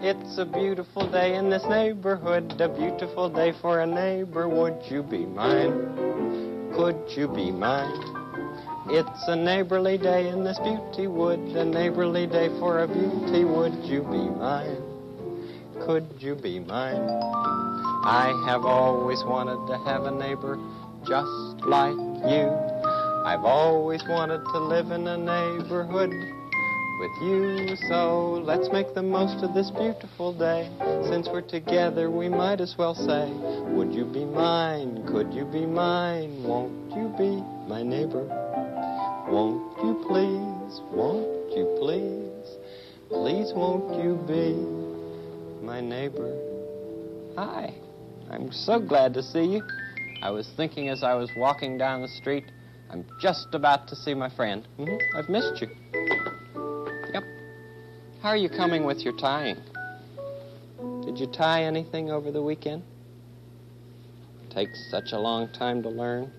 It's a beautiful day in this neighborhood, a beautiful day for a neighbor. Would you be mine? Could you be mine? It's a neighborly day in this beauty wood, a neighborly day for a beauty. Would you be mine? Could you be mine? I have always wanted to have a neighbor just like you. I've always wanted to live in a neighborhood with you. So let's make the most of this beautiful day. Since we're together, we might as well say, would you be mine? Could you be mine? Won't you be my neighbor? Won't you please? Won't you please? Please won't you be my neighbor? Hi, I'm so glad to see you. I was thinking as I was walking down the street, I'm just about to see my friend. I've missed you. Yep. How are you coming with your tying? Did you tie anything over the weekend? It takes such a long time to learn.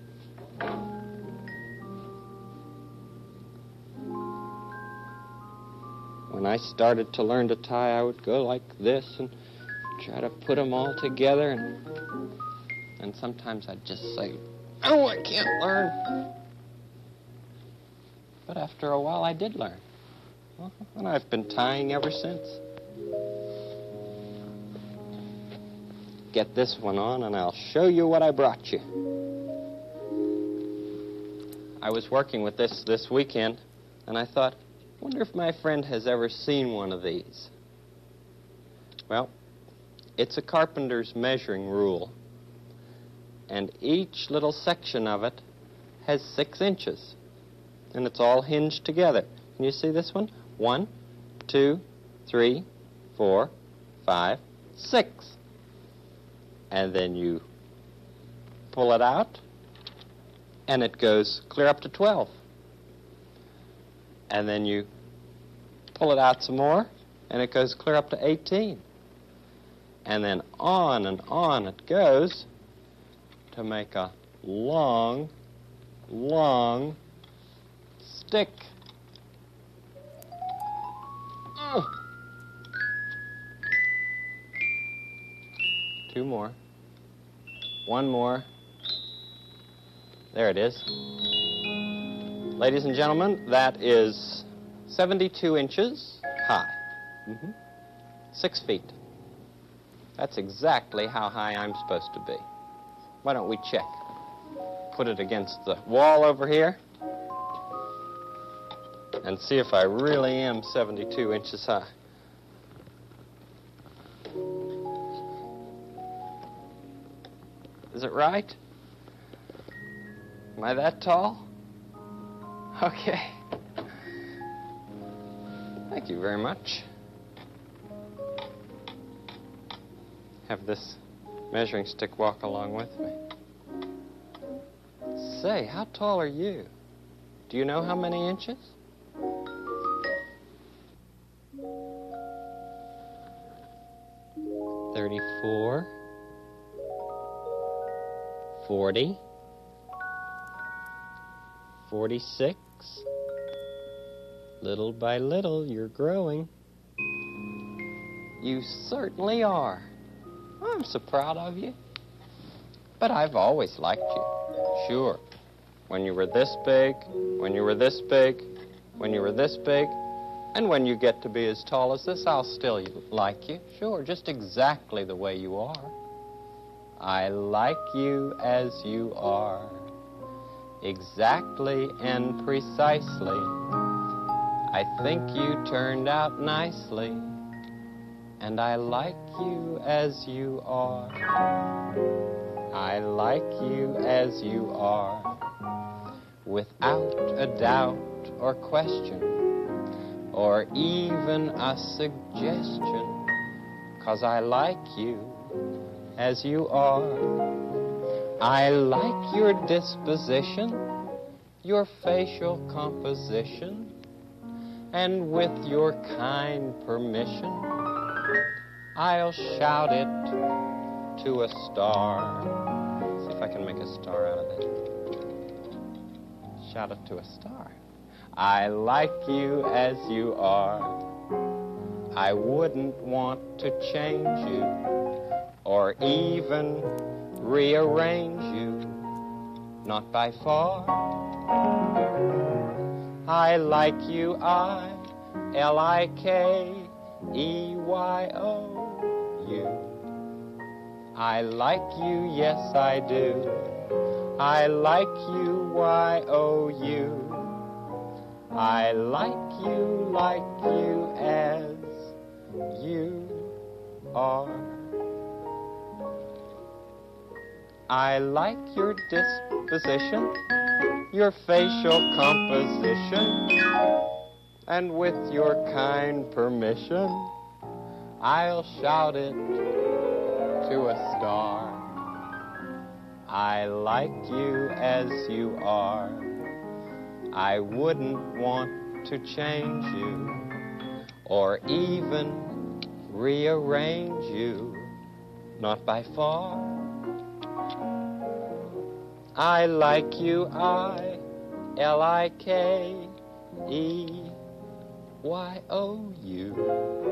When I started to learn to tie, I would go like this and try to put them all together, and sometimes I'd just say, oh, I can't learn. But after a while, I did learn. And I've been tying ever since. Get this one on, and I'll show you what I brought you. I was working with this weekend, and I thought, wonder if my friend has ever seen one of these. Well, it's a carpenter's measuring rule, and each little section of it has 6 inches, and it's all hinged together. Can you see this one? 1, 2, 3, 4, 5, 6. And then you pull it out, and it goes clear up to 12. And then you pull it out some more, and it goes clear up to 18. And then on and on it goes to make a long, long stick. Oh. 2 more. 1 more. There it is. Ladies and gentlemen, that is 72 inches high. 6 feet. That's exactly how high I'm supposed to be. Why don't we check? Put it against the wall over here and see if I really am 72 inches high. Is it right? Am I that tall? Okay. Thank you very much. Have this measuring stick walk along with me. Say, how tall are you? Do you know how many inches? 34, 40, 46. Little by little, you're growing. You certainly are. I'm so proud of you. But I've always liked you. Sure. When you were this big, when you were this big, when you were this big, and when you get to be as tall as this, I'll still like you. Sure, just exactly the way you are. I like you as you are. Exactly and precisely. I think you turned out nicely. And I like you as you are. I like you as you are. Without a doubt or question, or even a suggestion. 'Cause I like you as you are. I like your disposition, your facial composition, and with your kind permission, I'll shout it to a star. See if I can make a star out of it. Shout it to a star. I like you as you are. I wouldn't want to change you or even rearrange you, not by far. I like you, I-L-I-K-E-Y-O-U. I like you, yes I do. I like you, Y-O-U. I like you as you are. I like your disposition, your facial composition, and with your kind permission, I'll shout it to a star. I like you as you are. I wouldn't want to change you or even rearrange you, not by far. I like you, I-L-I-K-E-Y-O-U.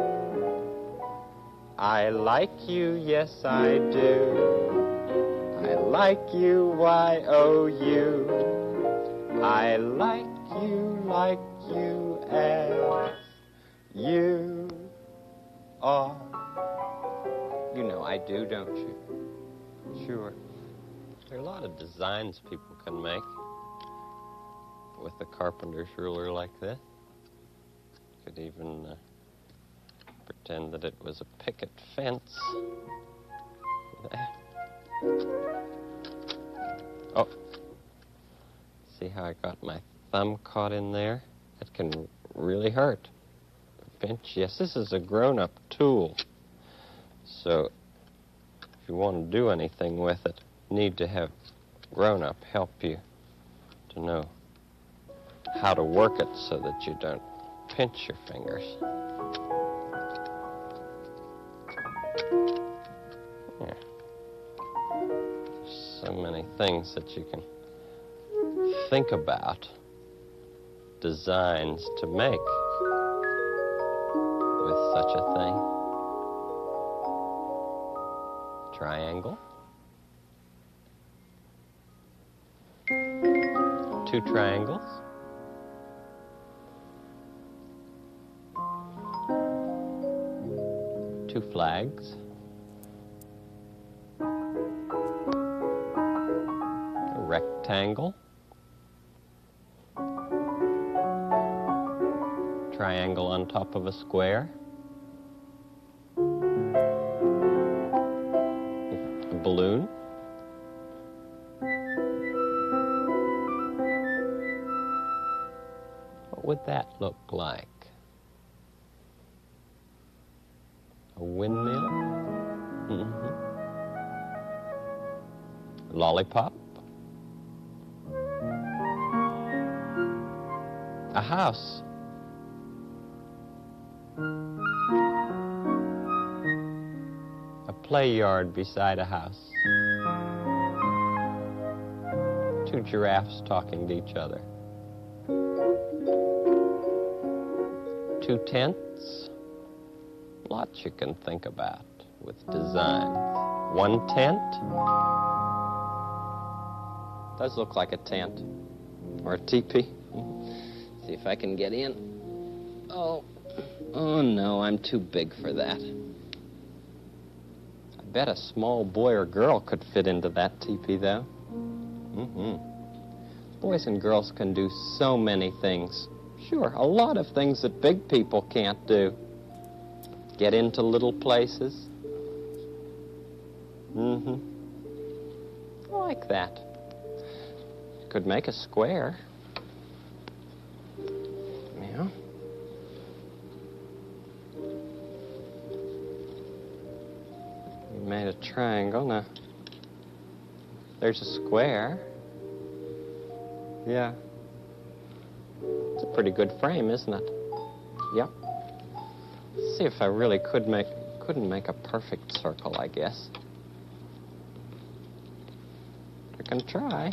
I like you, yes I do. I like you, Y-O-U. I like you as you are. You know I do, don't you? Sure. There are a lot of designs people can make with a carpenter's ruler like this. Could even pretend that it was a picket fence. Oh. See how I got my thumb caught in there? That can really hurt. Pinch. Yes, this is a grown-up tool. So if you want to do anything with it, you need to have grown-up help you to know how to work it so that you don't pinch your fingers. Yeah. So many things that you can think about, designs to make with such a thing. Triangle. 2 triangles. Two flags. A rectangle. Triangle on top of a square. A balloon. What would that look like? A windmill? Mm-hmm. Lollipop? A house? A play yard beside a house. 2 giraffes talking to each other. 2 tents. Lots you can think about with design. 1 tent. Does look like a tent or a teepee. See if I can get in. Oh no, I'm too big for that. I bet a small boy or girl could fit into that teepee, though. Boys and girls can do so many things. Sure, a lot of things that big people can't do. Get into little places. I like that. Could make a square. Yeah. You made a triangle. Now, there's a square. Yeah. It's a pretty good frame, isn't it? Yep. See if I really couldn't make a perfect circle, I guess. I can try.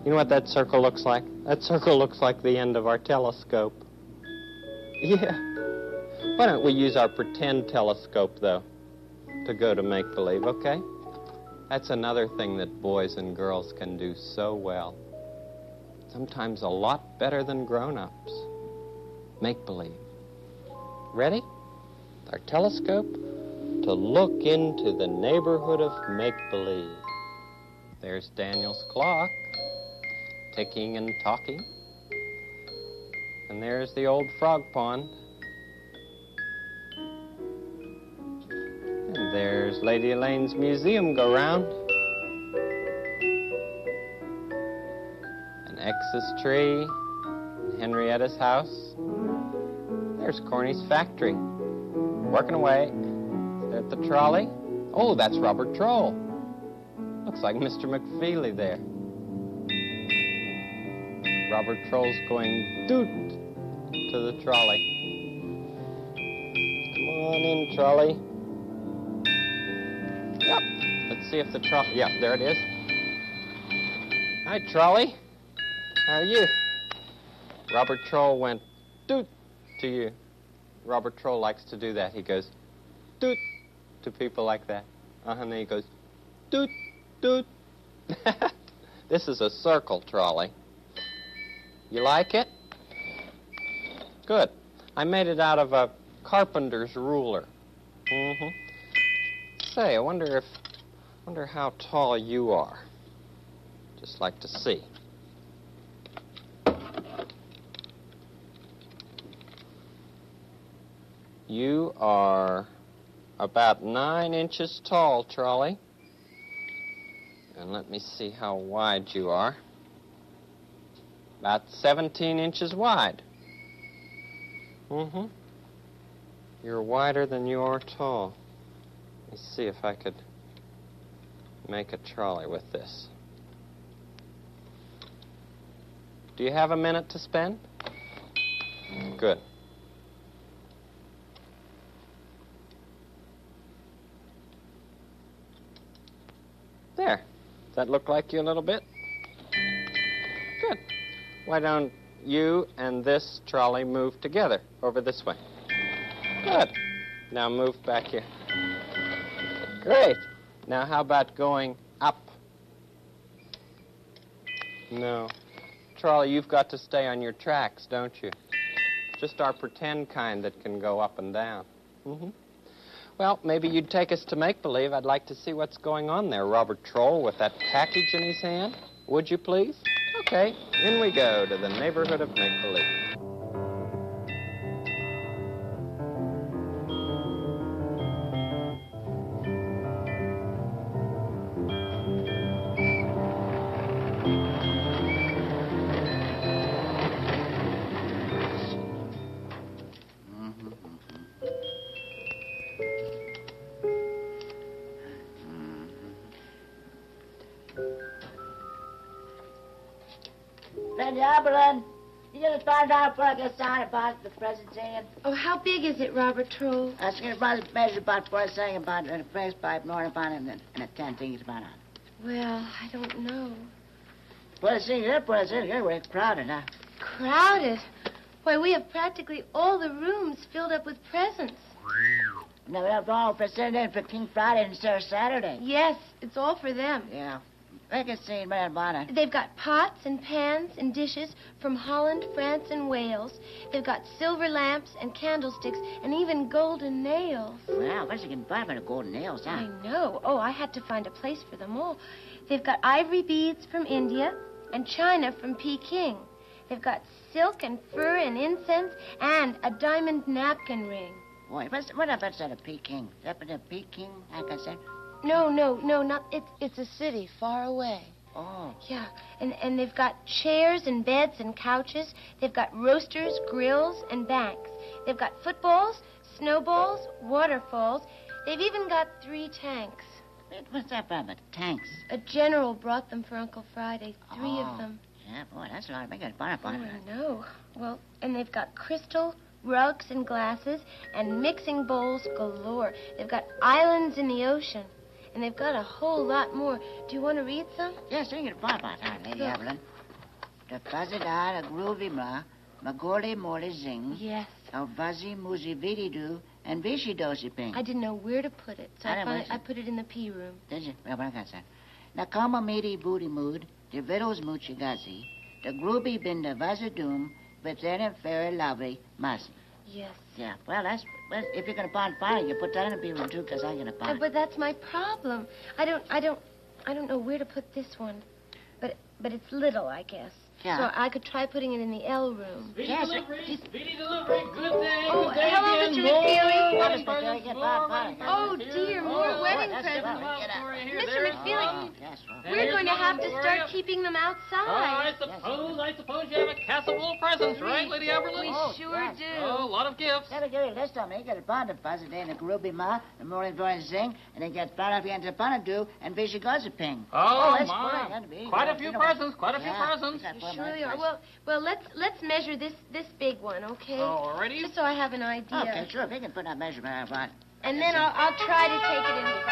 You know what that circle looks like? That circle looks like the end of our telescope. Yeah. Why don't we use our pretend telescope, though, to go to make-believe, okay? That's another thing that boys and girls can do so well. Sometimes a lot better than grown-ups. Make-believe. Ready? With our telescope to look into the neighborhood of make-believe. There's Daniel's clock, ticking and talking. And there's the old frog pond. And there's Lady Elaine's museum go-round. And X's tree, and Henrietta's house. There's Corny's factory, working away. At the trolley. Oh, that's Robert Troll. Looks like Mr. McFeely there. Robert Troll's going doot to the trolley. Come on in, trolley. Yep. Let's see if the trolley... Yeah, there it is. Hi, trolley. How are you? Robert Troll went doot to you. Robert Troll likes to do that. He goes doot to people like that. And then he goes doot, doot. This is a circle trolley. You like it? Good. I made it out of a carpenter's ruler. Say, I wonder how tall you are. Just like to see. You are about 9 inches tall, trolley. And let me see how wide you are. About 17 inches wide. You're wider than you are tall. Let me see if I could make a trolley with this. Do you have a minute to spend? Good. There. Does that look like you a little bit? Good. Why don't you and this trolley move together over this way? Good. Now move back here. Great. Now how about going up? No. Trolley, you've got to stay on your tracks, don't you? Just our pretend kind that can go up and down. Well, maybe you'd take us to make-believe. I'd like to see what's going on there, Robert Troll, with that package in his hand. Would you please? Okay, in we go to the neighborhood of make-believe. Evelyn, you gonna find out before I get started about the present singing? Oh, how big is it, Robert Troll? I was gonna measure about before I sang about a press pipe, more about it, and a 10 things about it. Well, I don't know. Put a singer here, we're crowded now. Crowded? Why, we have practically all the rooms filled up with presents. Now, we have all for Sunday for King Friday instead of Saturday. Yes, it's all for them. Yeah. Make a scene, man, about it. They've got pots and pans and dishes from Holland, France, and Wales. They've got silver lamps and candlesticks and even golden nails. Well, where's you can buy for the golden nails, huh? I know. Oh, I had to find a place for them all. They've got ivory beads from India and china from Peking. They've got silk and fur and incense and a diamond napkin ring. Boy, what if I said a Peking? Is that a Peking, like I said? No, not. It's a city far away. Oh. Yeah, and they've got chairs and beds and couches. They've got roasters, grills, and banks. They've got footballs, snowballs, waterfalls. They've even got 3 tanks. Wait, what's that about the tanks? A general brought them for Uncle Friday, 3 of them. Yeah, boy, that's a lot of big bonnet. Oh, I know. Well, and they've got crystal, rugs and glasses, and mixing bowls galore. They've got islands in the ocean. And they've got a whole lot more. Do you want to read some? Yes, you can buy about that, Lady Evelyn. the fuzzy da, the groovy ma, magordy morty zing. Yes. Oh, buzzy, moozy, vidi doo, and vishy dosy ping. I didn't know where to put it, so I put it in the pea room. Did you? Well, what I got, son? Na kama meaty booty mood, the vittles moochie guzzy, the groovy bin the vuzzy doom, but then a very lovely muzzy. Yes. Yeah, well, if you're going to pond fire, you put that in the pea room, too, because I'm going to pond. But that's my problem. I don't know where to put this one. But it's little, I guess. Yeah. So I could try putting it in the L room. Speedy Yes, delivery, speedy delivery. Good day, Oh, good day hello, again. Mr. More McFeely. wedding What is presents, it? more wedding Oh, presents dear, here. more Oh, wedding that's presents. good. Out for you here. Mr. There's McFeely, one. Yes, well. we're going to have to Where start are you? keeping them I outside. suppose you have a castle full of presents, right, Lady Aberlin? We Oh, sure yes. do. Oh, a lot of gifts. Never give you this time. You get a bond of fuzzy day and a groovy ma, the morning drawing zing, and then get brought up again to Bonadoo and vishy guzzy ping. Oh, that's my. fine. That'd be- Quite a you few know- presents, quite a few Yeah, presents. that's You one surely nice are. present. Well, let's measure this big one, okay? Alrighty. Just so I have an idea. Okay, sure. If you can put that measurement out right. And then I'll try to take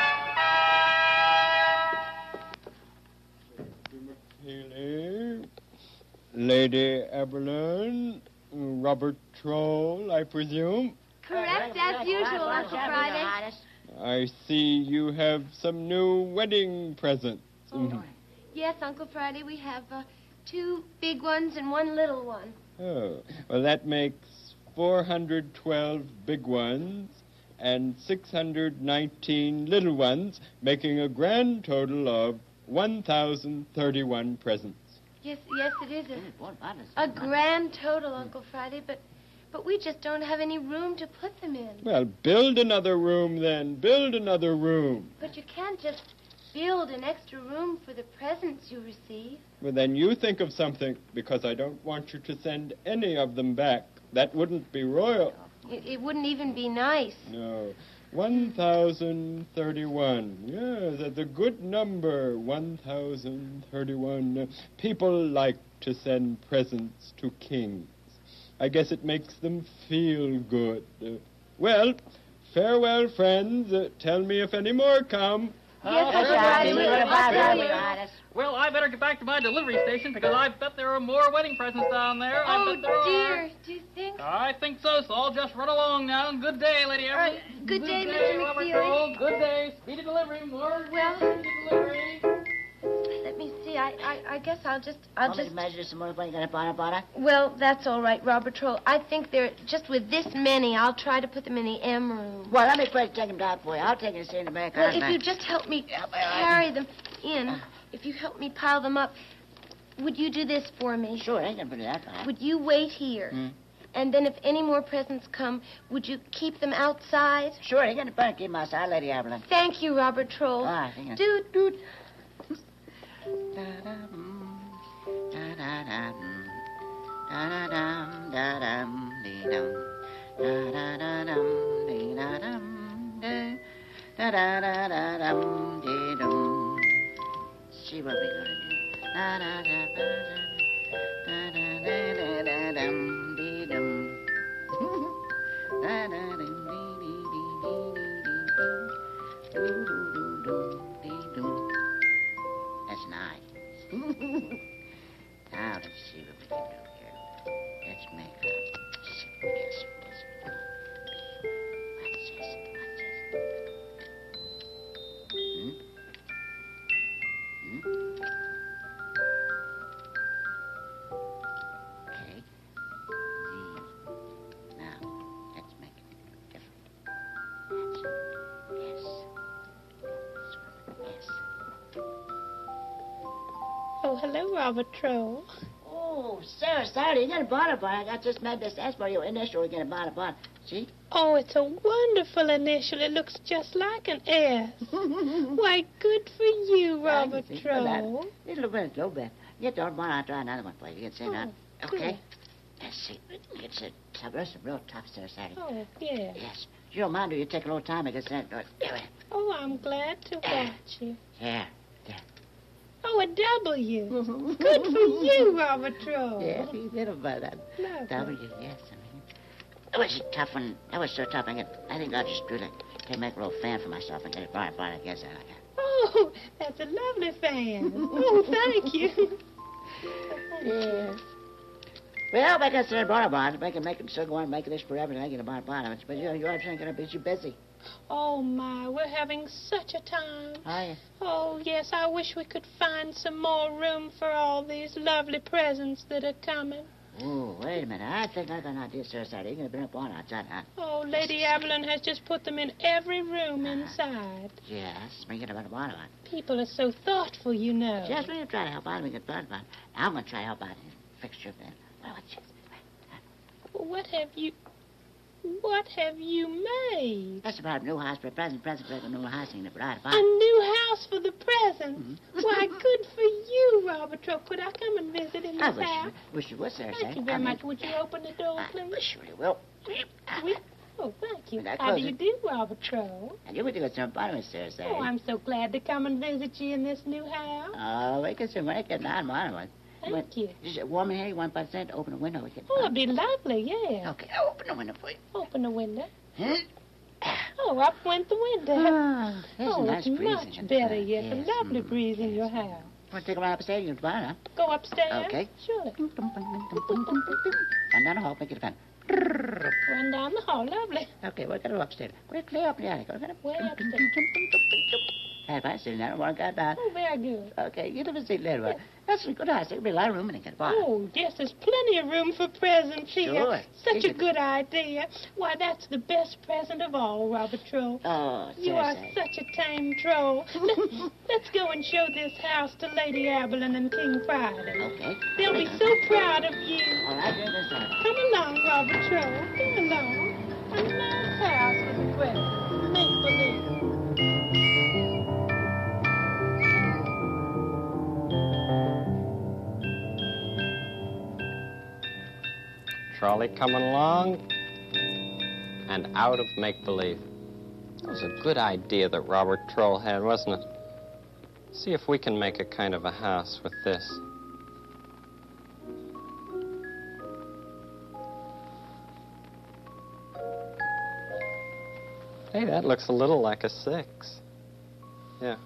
it inside. Healy, Lady Aberlin, Robert Troll, I presume. Correct, as usual, Uncle Friday. I see you have some new wedding presents. Yes, Uncle Friday, we have 2 big ones and 1 little one. Oh, well, that makes 412 big ones and 619 little ones, making a grand total of 1,031 presents. Yes, it is a grand total, Uncle Friday, but we just don't have any room to put them in. Well, build another room then. Build another room. But you can't just build an extra room for the presents you receive. Well, then you think of something, because I don't want you to send any of them back. That wouldn't be royal. It wouldn't even be nice. No. 1,031. Yeah, that's a good number. 1,031. People like to send presents to kings. I guess it makes them feel good. Well, farewell, friends. Tell me if any more come. Yes, That's Uncle right. Friday, We we'll would have talk bought to you. that. Well, I better get back to my delivery station because I bet there are more wedding presents down there. I Oh, bet there dear. Do you think? I think so, so I'll just run along now. Good day, Lady Aberlin. Good day, Mr. Robert McFeely. Troll. Good day. Speedy delivery. More Well- speedy delivery. Let me see. I guess I'll just. Want me to measure some more when you got a bonnet? Well, that's all right, Robert Troll. I think they're just with this many. I'll try to put them in the M room. Well, let me quick take them down for you. I'll take it and see in America. Well, if you just help me carry them in, if you help me pile them up, would you do this for me? Sure, I ain't gonna put it that far. Would you wait here? Hmm. And then if any more presents come, would you keep them outside? Sure, you're gonna burn keep my side, Lady Aberlin. Thank you, Robert Troll. Ah, hang on. Doot, doot. Da-da-dum, da-da-dum, da-da-dum, da-dum, dee-dum, da-da-da-dum, dee-da-dum, da-da-da-da-dum, dee-dum. See what we're gonna do. Da-da-da-da-da-da-da-da-dum, dee-dum. Da-da-dum-dee-dee-dee-dee-dee. That's nice. Now let's see what we can do here. Let's make a yes. What's this? Okay. Now let's make it different. That's yes. Yes. Oh, hello, Robert Troll. Oh, Sarah, sorry, you got a bonnet. I just made this ask for your initial. You get a bonnet. See? Oh, it's a wonderful initial. It looks just like an S. Why, good for you, Robert I can see Troll. that. A little bit. Get the old bonnet. I'll try another one for you. You can see that. Oh, Okay. good. Let's see. It's a real tough, Sarah, sorry. Oh, yeah. Yes. You don't mind, do you? Take a little time to get sent. Oh, I'm glad to watch you. Here. Oh, a W. Good for you, Robert Troll. Yes, you did about that. Lovely. W, yes. That was a tough one. That was so tough. I think I'll just do it. Make a little fan for myself and get it bonnet. I guess I like that. Oh, that's a lovely fan. Oh, thank you. Yes. Well, like I said, I brought a bond. I can make them still go on making this forever and making a bond. But you know, I'm saying, gonna be too busy. Oh, my, we're having such a time. Are you? Oh, yes, I wish we could find some more room for all these lovely presents that are coming. Oh, wait a minute. I think I got an idea, sir. You're going to bring up one outside, huh? Oh, Lady Avalon has just put them in every room inside. Yes, bring it about a bottle. People are so thoughtful, you know. Just when you try to help out, we get burned about. I'm going to try to help out in the fixture then. What have you made? That's about a new house for a present for a new house in the bride. A new house for the present? Why, good for you, Robert Troll. Could I come and visit in this house? Wish you would, sir. Thank you very much. Would you open the door, please? I surely will. Oh, thank you. Now, How do close you it. do, Robert Troll? And you would do it some fun with, sir. Oh, I'm so glad to come and visit you in this new house. Oh, we can soon make it down, one. Thank you. Just a warm here, 1%, open the window. We can. Oh, it'd be lovely, yeah. Okay, I'll open the window for you. Open the window. Huh? Oh, up went the window. Oh, there's a nice it's breeze much in better, the yes. yes. A lovely breeze in your house. Want to take a ride upstairs? You can fly, huh? Go upstairs? Okay. Sure. Run down the hall, make it a fan. Run down the hall. Lovely. Okay, we're going to go upstairs. Quickly up in the attic. Way upstairs. Have I sitting there? One got down. Oh, very good. Okay, you live in seat later. That's a good house. There'll be a lot of room in it. Get a bar. Oh, yes, there's plenty of room for presents here. Sure. Such a Take it. good idea. Why, that's the best present of all, Robert Troll. Oh, You are Cersei. such a tame troll. Let's go and show this house to Lady Avalon and King Friday. Okay. They'll be so proud of you. All right, here goes that. Come along, Robert Troll. Come along. A nice house with a present. Make believe. Trolley coming along and out of make-believe. That was a good idea that Robert Troll had, wasn't it? See if we can make a kind of a house with this. Hey, that looks a little like a 6. Yeah.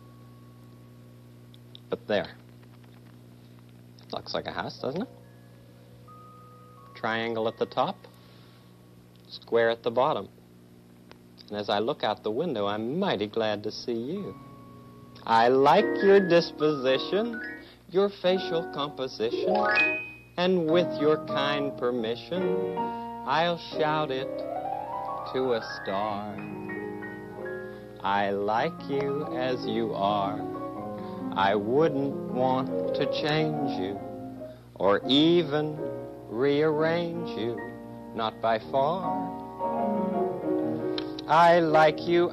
But there. Looks like a house, doesn't it? Triangle at the top, square at the bottom. And as I look out the window, I'm mighty glad to see you. I like your disposition, your facial composition, and with your kind permission, I'll shout it to a star. I like you as you are. I wouldn't want to change you or even rearrange you, not by far. I like you,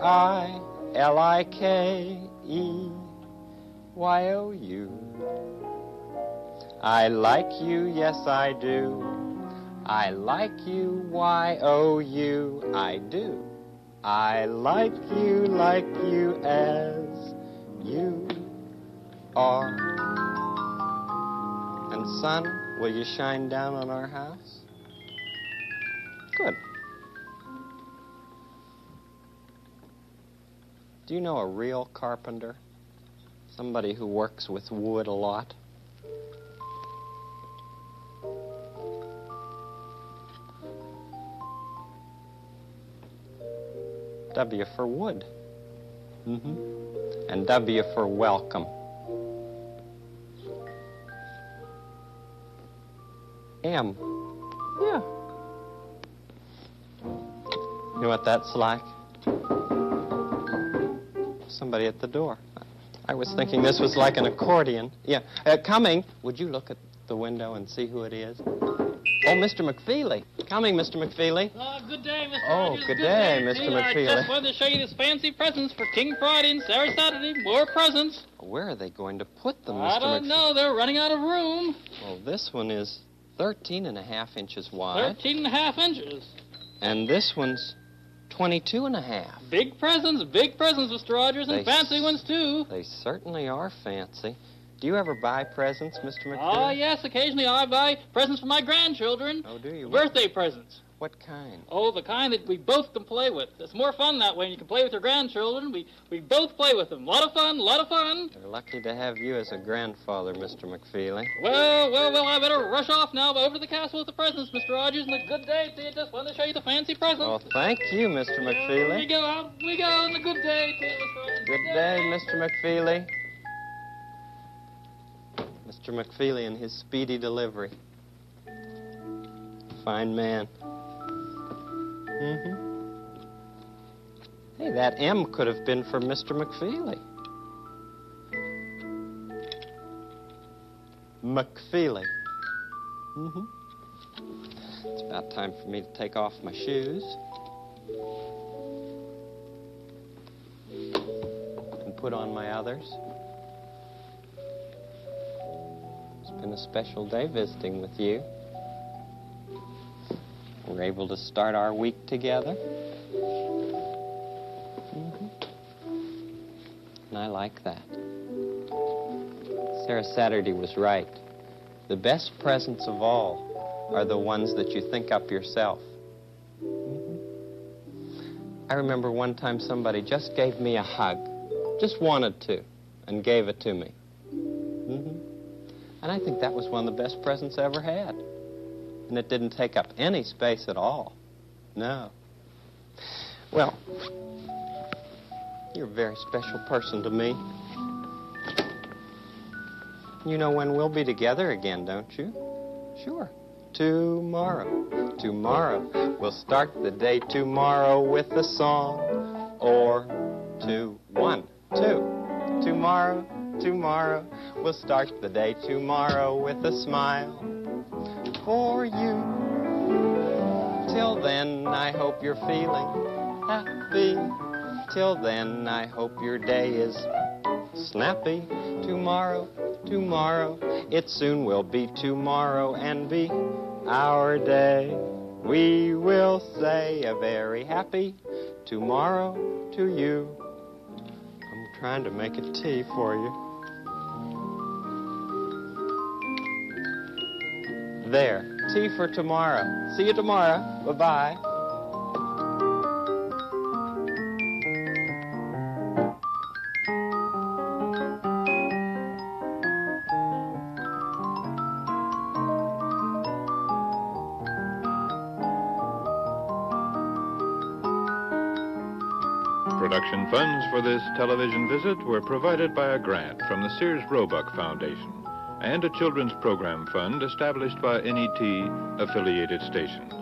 I-L-I-K-E-Y-O-U. I like you, yes I do. I like you, Y-O-U, I do. I like you as you are. And sun, will you shine down on our house? Good. Do you know a real carpenter? Somebody who works with wood a lot? W for wood. And W for welcome. M. Yeah. You know what that's like? Somebody at the door. I was thinking this was like an accordion. Yeah. Coming. Would you look at the window and see who it is? Oh, Mr. McFeely. Coming, Mr. McFeely. Good day, Mr. Oh, Rogers. good day, Mr. indeed. I McFeely. just wanted to show you this fancy presents for King Friday and Saturday, Saturday. More presents. Where are they going to put them, I Mr. don't McFeely? know. They're running out of room. Well, this one is 13.5 inches wide, 13.5 inches. and this one's 22.5. Big presents, Mr. Rogers, and They fancy ones, too. They certainly are fancy. Do you ever buy presents, Mr. McPhee? Oh, yes, occasionally I buy presents for my grandchildren. Oh, do you? Birthday presents. What kind? Oh, the kind that we both can play with. It's more fun that way. You can play with your grandchildren. We both play with them. A lot of fun, a lot of fun. They're lucky to have you as a grandfather, Mr. McFeely. Well, I better rush off now over to the castle with the presents, Mr. Rogers, and a good day to you. Just wanted to show you the fancy presents. Oh, thank you, Mr. Here McFeely. we go, out we go, and a good day to you, Mr. Rogers. Good day, Mr. McFeely. Mr. McFeely and his speedy delivery. Fine man. Hey, that M could have been for Mr. McFeely. McFeely. It's about time for me to take off my shoes. And put on my others. It's been a special day visiting with you. We're able to start our week together. And I like that. Sarah Saturday was right. The best presents of all are the ones that you think up yourself. I remember one time somebody just gave me a hug, just wanted to, and gave it to me. And I think that was one of the best presents I ever had. And it didn't take up any space at all. No. Well, you're a very special person to me. You know when we'll be together again, don't you? Sure. Tomorrow. Tomorrow. We'll start the day tomorrow with a song. Or 2, 1, 2. Tomorrow. Tomorrow. We'll start the day tomorrow with a smile. For you. Till then, I hope you're feeling happy. Till then, I hope your day is snappy. Tomorrow, tomorrow, it soon will be tomorrow and be our day. We will say a very happy tomorrow to you. I'm trying to make a tea for you. There, tea for tomorrow. See you tomorrow. Bye-bye. Production funds for this television visit were provided by a grant from the Sears Roebuck Foundation and a children's program fund established by NET affiliated stations.